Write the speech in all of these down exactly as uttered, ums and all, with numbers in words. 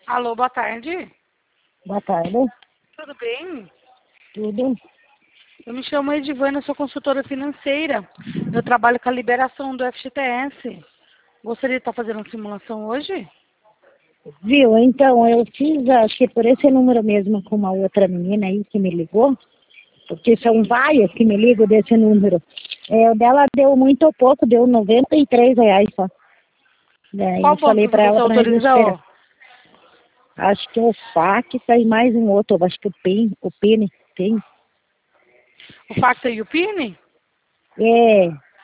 Alô, boa tarde. Boa tarde. Tudo bem? Tudo? Eu me chamo Edivana, sou consultora financeira. Eu trabalho com a liberação do F G T S. Gostaria de estar fazendo uma simulação hoje? Viu? Então, eu fiz, acho que por esse número mesmo, com uma outra menina aí que me ligou, porque são várias que me ligam desse número. É, o dela deu muito pouco, deu noventa e três reais só. Daí Qual eu falei banco que pra ela você pra não desesperar. autorizou? Acho que é o F A C tá e mais um outro, acho que o PEN, o PEN, tem. O Facta e o Pini? É,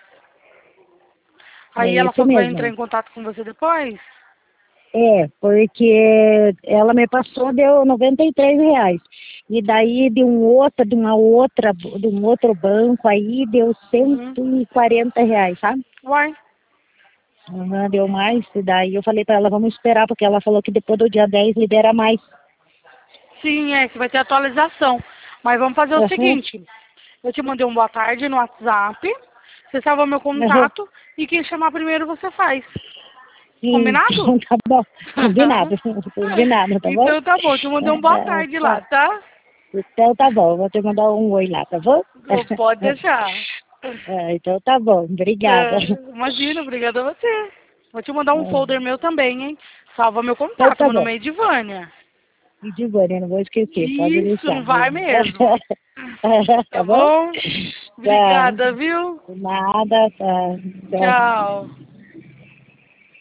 Aí é ela esse falou que vai entrar mesmo. em contato com você depois? É, porque ela me passou, deu noventa e três reais. E daí de um outro, de uma outra, de um outro banco aí deu Uhum. cento e quarenta reais, sabe? Uai. Uhum, deu mais, e daí eu falei pra ela, vamos esperar, porque ela falou que depois do dia dez libera mais. Sim, é que vai ter atualização. Mas vamos fazer o Uhum, seguinte. Eu te mandei um boa tarde no WhatsApp. Você salva meu uhum. contato. E quem chamar primeiro você faz. Sim, Combinado? então tá bom, combinado, combinado, tá bom? Então tá bom, te mandei um boa Ah, tarde lá, tá. tá? Então tá bom, vou te mandar um oi lá, tá bom? Pode deixar. Ah, então tá bom, obrigada. É, imagina, obrigada a você. Vou te mandar um Ah, folder meu também, hein? Salva meu então contato, tá meu bom. nome é Edivânia. E de Vânia, não vou esquecer, pode Isso, deixar. não vai mesmo. Tá Tá bom? bom? Tá. Obrigada, viu? Nada, tá. Tchau. Tchau.